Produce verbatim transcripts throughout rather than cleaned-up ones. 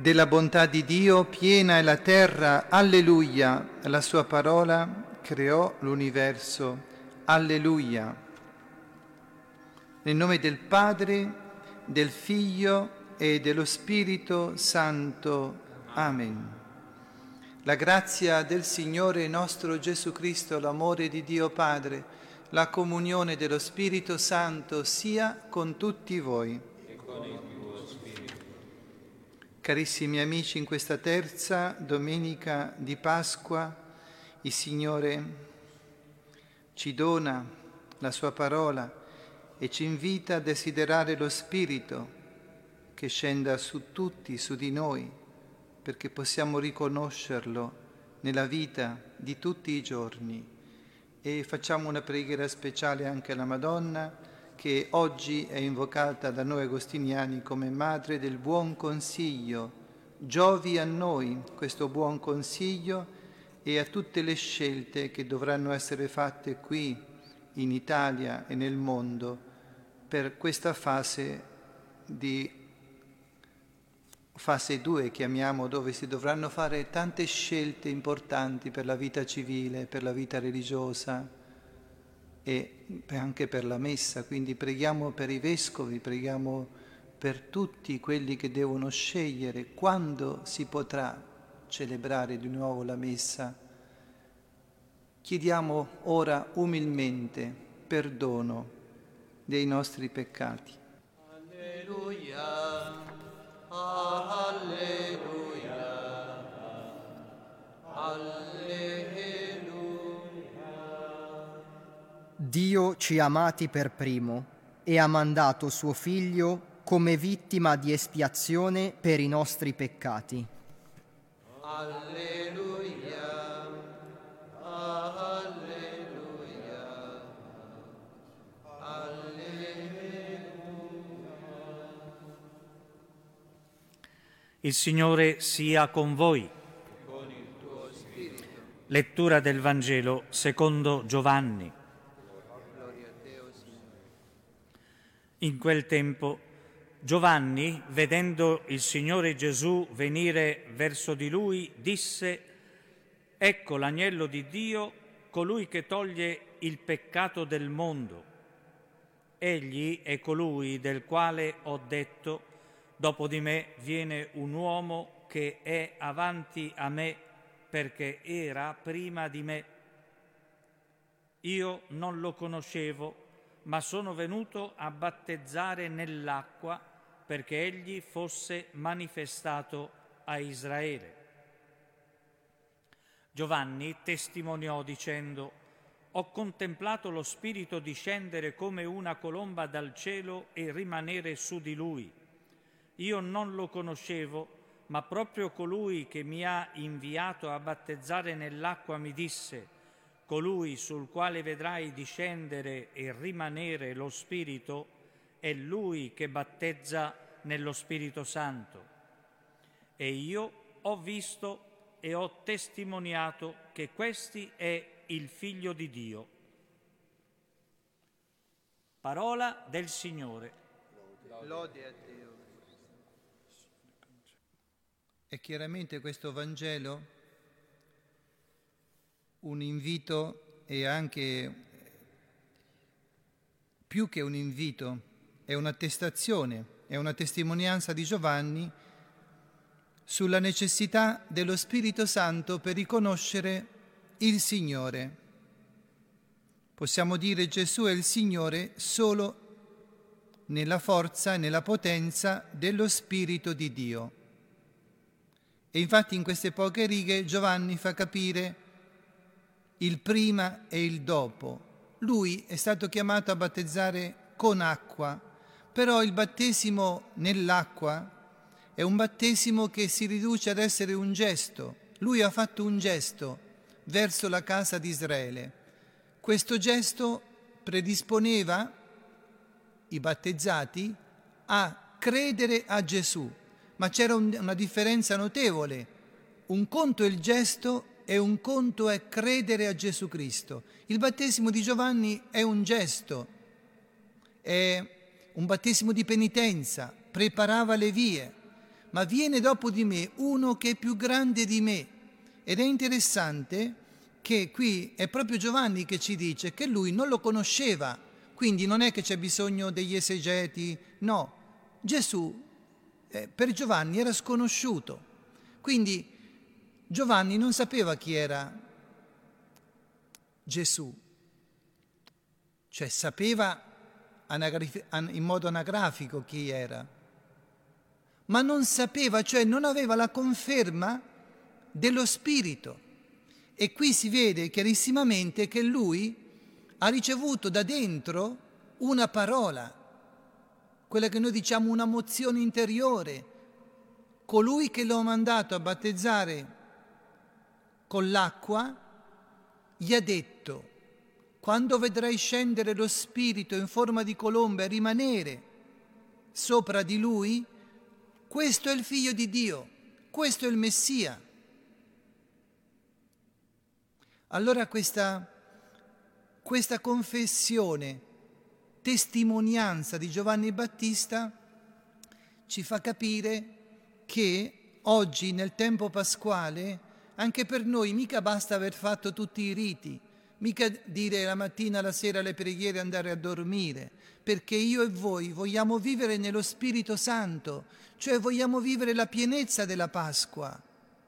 Della bontà di Dio piena è la terra, alleluia, la sua parola creò l'universo, alleluia. Nel nome del Padre, del Figlio e dello Spirito Santo. Amen. La grazia del Signore nostro Gesù Cristo, l'amore di Dio Padre, la comunione dello Spirito Santo sia con tutti voi. E con il tuo spirito. Carissimi amici, in questa terza domenica di Pasqua il Signore ci dona la sua parola e ci invita a desiderare lo Spirito che scenda su tutti, su di noi, perché possiamo riconoscerlo nella vita di tutti i giorni. E facciamo una preghiera speciale anche alla Madonna, che oggi è invocata da noi agostiniani come Madre del Buon Consiglio. Giovi a noi questo buon consiglio e a tutte le scelte che dovranno essere fatte qui in Italia e nel mondo per questa fase di fase due, chiamiamo, dove si dovranno fare tante scelte importanti per la vita civile, per la vita religiosa e anche per la messa. Quindi preghiamo per i vescovi, preghiamo per tutti quelli che devono scegliere quando si potrà celebrare di nuovo la messa. Chiediamo ora umilmente perdono dei nostri peccati. Alleluia, alleluia, alleluia. Dio ci ha amati per primo e ha mandato suo Figlio come vittima di espiazione per i nostri peccati. Alleluia, alleluia, alleluia. Il Signore sia con voi. Con il tuo spirito. Lettura del Vangelo secondo Giovanni. In quel tempo Giovanni, vedendo il Signore Gesù venire verso di lui, disse: «Ecco l'agnello di Dio, colui che toglie il peccato del mondo. Egli è colui del quale ho detto: dopo di me viene un uomo che è avanti a me, perché era prima di me. Io non lo conoscevo, ma sono venuto a battezzare nell'acqua perché egli fosse manifestato a Israele». Giovanni testimoniò dicendo: «Ho contemplato lo Spirito discendere come una colomba dal cielo e rimanere su di lui. Io non lo conoscevo, ma proprio colui che mi ha inviato a battezzare nell'acqua mi disse: colui sul quale vedrai discendere e rimanere lo Spirito è lui che battezza nello Spirito Santo. E io ho visto e ho testimoniato che questi è il Figlio di Dio». Parola del Signore. Lode a Dio. È chiaramente questo Vangelo un invito e anche più che un invito, è un'attestazione, è una testimonianza di Giovanni sulla necessità dello Spirito Santo per riconoscere il Signore. Possiamo dire Gesù è il Signore solo nella forza e nella potenza dello Spirito di Dio. E infatti in queste poche righe Giovanni fa capire il prima e il dopo. Lui è stato chiamato a battezzare con acqua, però il battesimo nell'acqua è un battesimo che si riduce ad essere un gesto. Lui ha fatto un gesto verso la casa di Israele. Questo gesto predisponeva i battezzati a credere a Gesù, ma c'era un, una differenza notevole. Un conto è il gesto e un conto è credere a Gesù Cristo. Il battesimo di Giovanni è un gesto, è un battesimo di penitenza, preparava le vie, ma viene dopo di me uno che è più grande di me. Ed è interessante che qui è proprio Giovanni che ci dice che lui non lo conosceva, quindi non è che c'è bisogno degli esegeti, no, Gesù eh, per Giovanni era sconosciuto, quindi Giovanni non sapeva chi era Gesù, cioè sapeva in modo anagrafico chi era, ma non sapeva, cioè non aveva la conferma dello Spirito. E qui si vede chiarissimamente che lui ha ricevuto da dentro una parola, quella che noi diciamo una mozione interiore. Colui che l'ha mandato a battezzare con l'acqua gli ha detto: quando vedrai scendere lo Spirito in forma di colomba e rimanere sopra di lui, questo è il Figlio di Dio, questo è il Messia. Allora questa, questa confessione, testimonianza di Giovanni Battista ci fa capire che oggi nel tempo pasquale anche per noi mica basta aver fatto tutti i riti, mica dire la mattina, la sera le preghiere e andare a dormire, perché io e voi vogliamo vivere nello Spirito Santo, cioè vogliamo vivere la pienezza della Pasqua.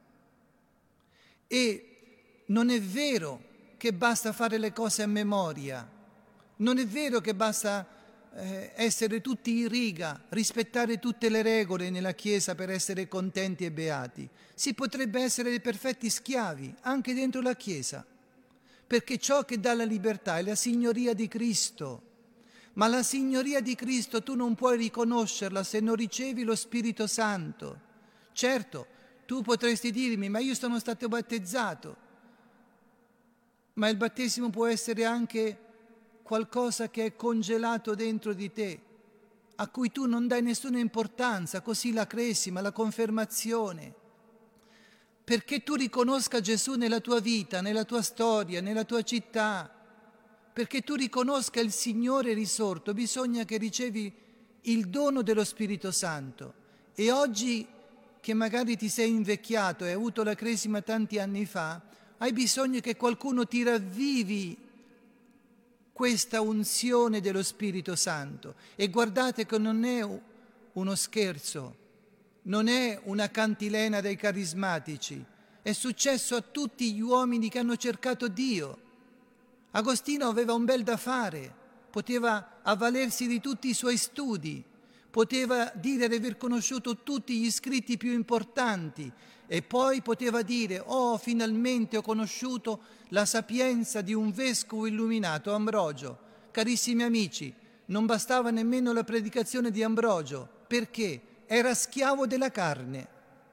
E non è vero che basta fare le cose a memoria, non è vero che basta eh, essere tutti in riga, rispettare tutte le regole nella Chiesa per essere contenti e beati. Si potrebbe essere dei perfetti schiavi anche dentro la Chiesa, perché ciò che dà la libertà è la signoria di Cristo. Ma la signoria di Cristo tu non puoi riconoscerla se non ricevi lo Spirito Santo. Certo, tu potresti dirmi: ma io sono stato battezzato. Ma il battesimo può essere anche qualcosa che è congelato dentro di te, a cui tu non dai nessuna importanza, così la cresima, la confermazione. Perché tu riconosca Gesù nella tua vita, nella tua storia, nella tua città, perché tu riconosca il Signore risorto, bisogna che ricevi il dono dello Spirito Santo. E oggi che magari ti sei invecchiato e hai avuto la cresima tanti anni fa, hai bisogno che qualcuno ti ravvivi questa unzione dello Spirito Santo. E guardate che non è uno scherzo, non è una cantilena dei carismatici, è successo a tutti gli uomini che hanno cercato Dio. Agostino aveva un bel da fare, poteva avvalersi di tutti i suoi studi, poteva dire di aver conosciuto tutti gli scritti più importanti e poi poteva dire: oh, finalmente ho conosciuto la sapienza di un vescovo illuminato, Ambrogio. Carissimi amici, non bastava nemmeno la predicazione di Ambrogio, perché era schiavo della carne.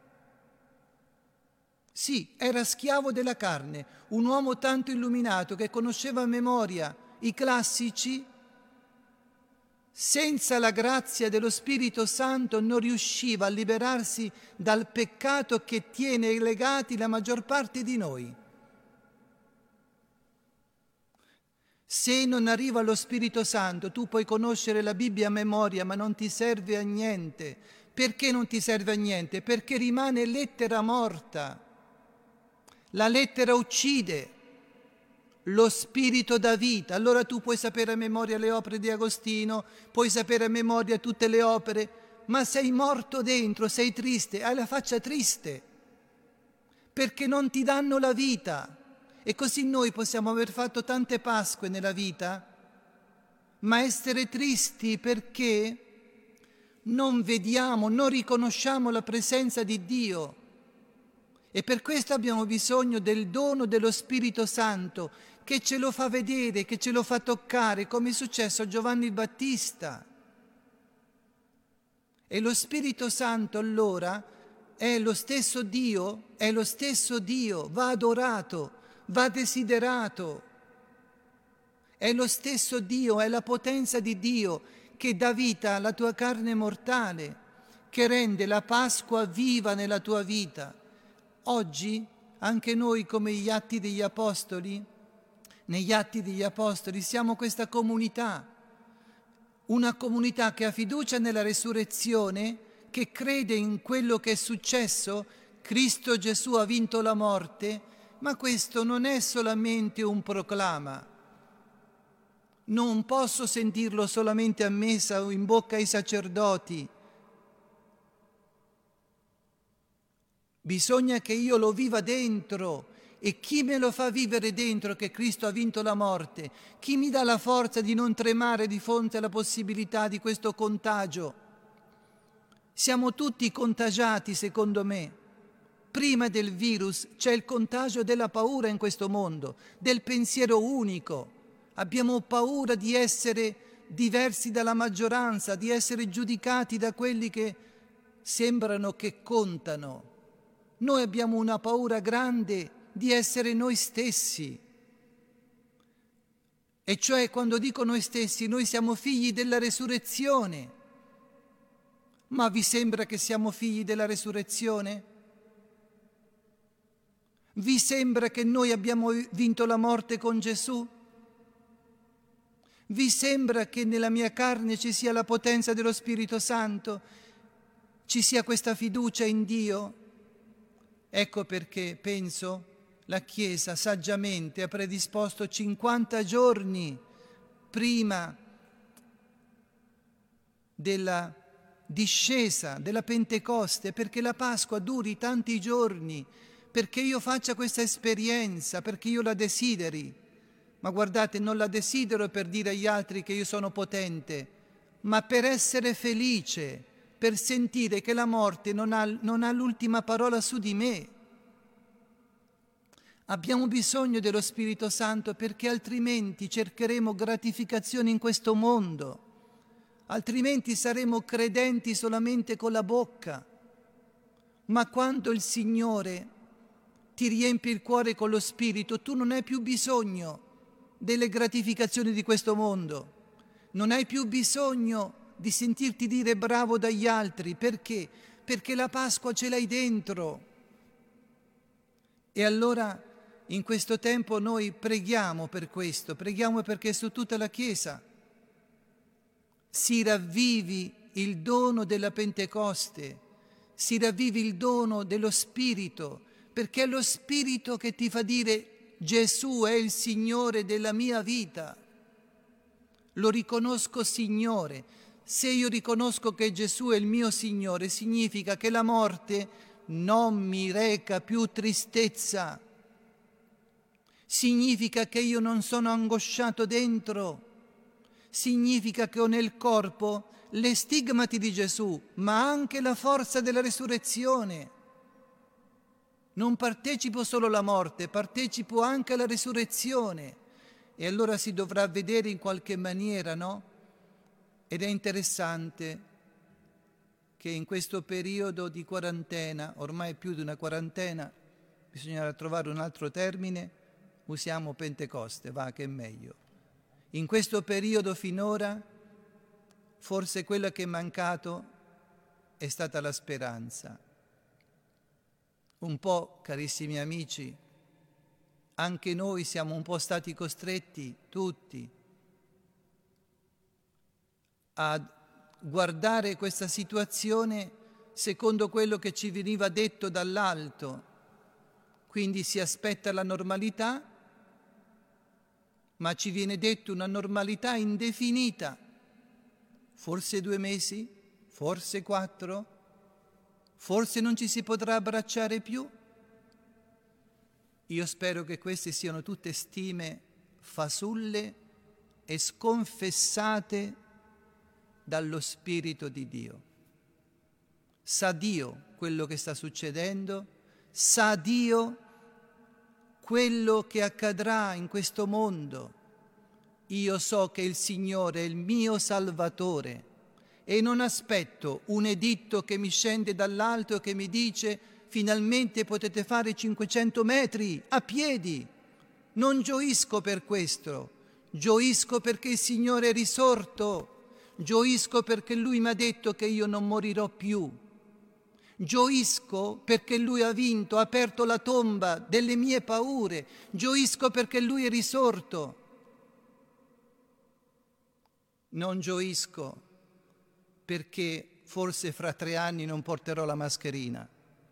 Sì, era schiavo della carne, un uomo tanto illuminato che conosceva a memoria i classici, senza la grazia dello Spirito Santo non riusciva a liberarsi dal peccato che tiene legati la maggior parte di noi. Se non arriva lo Spirito Santo, tu puoi conoscere la Bibbia a memoria, ma non ti serve a niente. Perché non ti serve a niente? Perché rimane lettera morta. La lettera uccide, lo spirito dà vita. Allora tu puoi sapere a memoria le opere di Agostino, puoi sapere a memoria tutte le opere, ma sei morto dentro, sei triste, hai la faccia triste, perché non ti danno la vita. E così noi possiamo aver fatto tante Pasque nella vita, ma essere tristi perché non vediamo, non riconosciamo la presenza di Dio. E per questo abbiamo bisogno del dono dello Spirito Santo, che ce lo fa vedere, che ce lo fa toccare, come è successo a Giovanni Battista. E lo Spirito Santo allora è lo stesso Dio, è lo stesso Dio, va adorato, va desiderato. È lo stesso Dio, è la potenza di Dio che dà vita alla tua carne mortale, che rende la Pasqua viva nella tua vita. Oggi anche noi, come gli Atti degli Apostoli, negli Atti degli Apostoli siamo questa comunità, una comunità che ha fiducia nella resurrezione, che crede in quello che è successo, Cristo Gesù ha vinto la morte, ma questo non è solamente un proclama. Non posso sentirlo solamente a messa o in bocca ai sacerdoti. Bisogna che io lo viva dentro. E chi me lo fa vivere dentro che Cristo ha vinto la morte? Chi mi dà la forza di non tremare di fronte alla possibilità di questo contagio? Siamo tutti contagiati, secondo me. Prima del virus c'è il contagio della paura in questo mondo, del pensiero unico. Abbiamo paura di essere diversi dalla maggioranza, di essere giudicati da quelli che sembrano che contano. Noi abbiamo una paura grande di essere noi stessi. E cioè, quando dico noi stessi, noi siamo figli della resurrezione. Ma vi sembra che siamo figli della resurrezione? Vi sembra che noi abbiamo vinto la morte con Gesù? Vi sembra che nella mia carne ci sia la potenza dello Spirito Santo? Ci sia questa fiducia in Dio? Ecco perché penso la Chiesa saggiamente ha predisposto cinquanta giorni prima della discesa della Pentecoste, perché la Pasqua duri tanti giorni, perché io faccia questa esperienza, perché io la desideri. Ma guardate, non la desidero per dire agli altri che io sono potente, ma per essere felice, per sentire che la morte non ha, non ha l'ultima parola su di me. Abbiamo bisogno dello Spirito Santo perché altrimenti cercheremo gratificazioni in questo mondo, altrimenti saremo credenti solamente con la bocca. Ma quando il Signore ti riempie il cuore con lo Spirito, tu non hai più bisogno delle gratificazioni di questo mondo, non hai più bisogno di sentirti dire bravo dagli altri. Perché? Perché la Pasqua ce l'hai dentro. E allora in questo tempo noi preghiamo per questo, preghiamo perché su tutta la Chiesa si ravvivi il dono della Pentecoste, si ravvivi il dono dello Spirito, perché è lo Spirito che ti fa dire Gesù è il Signore della mia vita. Lo riconosco Signore. Se io riconosco che Gesù è il mio Signore, significa che la morte non mi reca più tristezza. Significa che io non sono angosciato dentro, significa che ho nel corpo le stigmati di Gesù, ma anche la forza della resurrezione. Non partecipo solo alla morte, partecipo anche alla resurrezione. E allora si dovrà vedere in qualche maniera, no? Ed è interessante che in questo periodo di quarantena, ormai più di una quarantena, bisognerà trovare un altro termine, usiamo Pentecoste, va che è meglio. In questo periodo finora, forse quello che è mancato è stata la speranza. Un po', carissimi amici, anche noi siamo un po' stati costretti, tutti, a guardare questa situazione secondo quello che ci veniva detto dall'alto. Quindi si aspetta la normalità, ma ci viene detto una normalità indefinita, forse due mesi, forse quattro, forse non ci si potrà abbracciare più. Io spero che queste siano tutte stime fasulle e sconfessate dallo Spirito di Dio. Sa Dio quello che sta succedendo, sa Dio quello che accadrà in questo mondo. Io so che il Signore è il mio Salvatore e non aspetto un editto che mi scende dall'alto e che mi dice finalmente potete fare cinquecento metri a piedi. Non gioisco per questo, gioisco perché il Signore è risorto, gioisco perché Lui mi ha detto che io non morirò più. Gioisco perché Lui ha vinto, ha aperto la tomba delle mie paure. Gioisco perché Lui è risorto. Non gioisco perché forse fra tre anni non porterò la mascherina.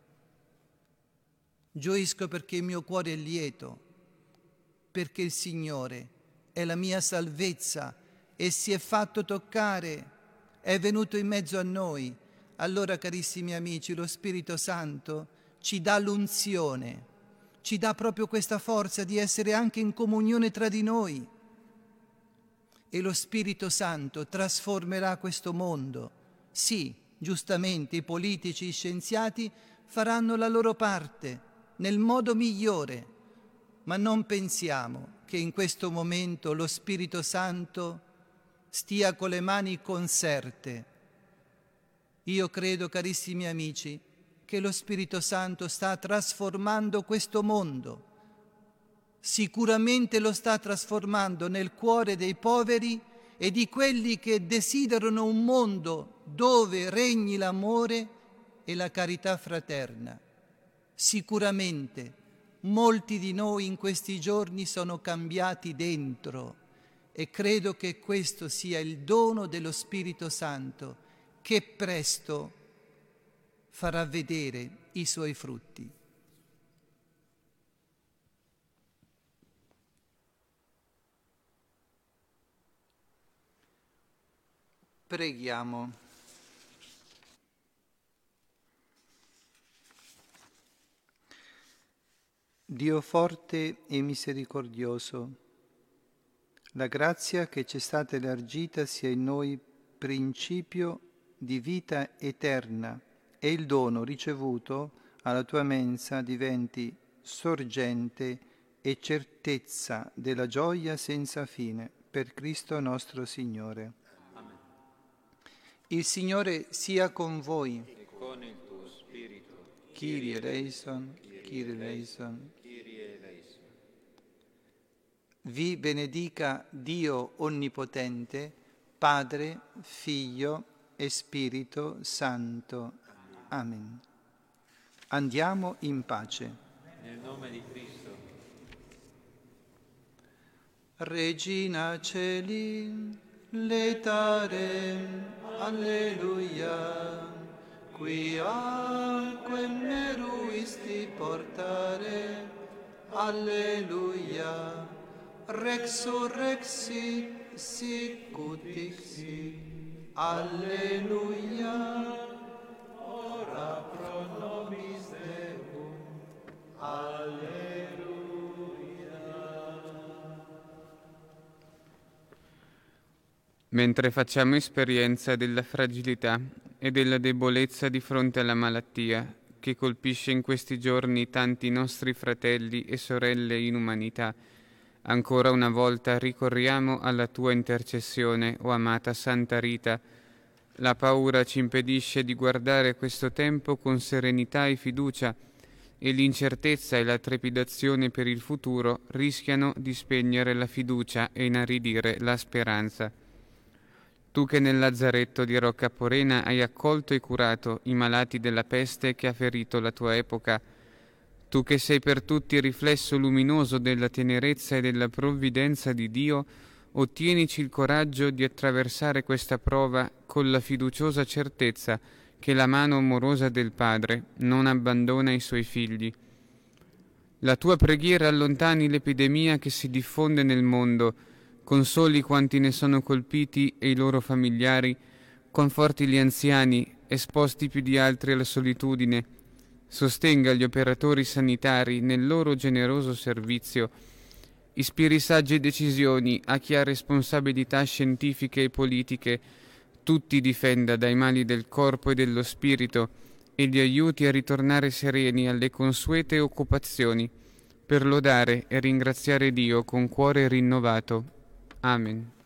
Gioisco perché il mio cuore è lieto, perché il Signore è la mia salvezza e si è fatto toccare, è venuto in mezzo a noi. Allora, carissimi amici, lo Spirito Santo ci dà l'unzione, ci dà proprio questa forza di essere anche in comunione tra di noi. E lo Spirito Santo trasformerà questo mondo. Sì, giustamente i politici, gli scienziati faranno la loro parte nel modo migliore, ma non pensiamo che in questo momento lo Spirito Santo stia con le mani conserte. Io credo, carissimi amici, che lo Spirito Santo sta trasformando questo mondo. Sicuramente lo sta trasformando nel cuore dei poveri e di quelli che desiderano un mondo dove regni l'amore e la carità fraterna. Sicuramente molti di noi in questi giorni sono cambiati dentro e credo che questo sia il dono dello Spirito Santo che presto farà vedere i suoi frutti. Preghiamo. Dio forte e misericordioso, la grazia che ci è stata elargita sia in noi principio di vita eterna e il dono ricevuto alla tua mensa diventi sorgente e certezza della gioia senza fine per Cristo nostro Signore. Amen. Il Signore sia con voi. E con il tuo spirito. Kyrie eleison, Kyrie eleison. Kyrie eleison. Vi benedica Dio Onnipotente, Padre, Figlio e Spirito Santo. Amen. Andiamo in pace. Nel nome di Cristo. Regina Celi, letare, alleluia, quiaque meruisti portare, alleluia, resurrexit sicut dixit, alleluia, ora pro nobis Deum, alleluia. Mentre facciamo esperienza della fragilità e della debolezza di fronte alla malattia che colpisce in questi giorni tanti nostri fratelli e sorelle in umanità, ancora una volta ricorriamo alla tua intercessione, o amata Santa Rita. La paura ci impedisce di guardare questo tempo con serenità e fiducia, e l'incertezza e la trepidazione per il futuro rischiano di spegnere la fiducia e inaridire la speranza. Tu che nel lazzaretto di Rocca Porena hai accolto e curato i malati della peste che ha ferito la tua epoca, tu che sei per tutti il riflesso luminoso della tenerezza e della provvidenza di Dio, ottienici il coraggio di attraversare questa prova con la fiduciosa certezza che la mano amorosa del Padre non abbandona i suoi figli. La tua preghiera allontani l'epidemia che si diffonde nel mondo, consoli quanti ne sono colpiti e i loro familiari, conforti gli anziani, esposti più di altri alla solitudine, sostenga gli operatori sanitari nel loro generoso servizio, ispiri sagge decisioni a chi ha responsabilità scientifiche e politiche, tutti difenda dai mali del corpo e dello spirito e li aiuti a ritornare sereni alle consuete occupazioni, per lodare e ringraziare Dio con cuore rinnovato. Amen.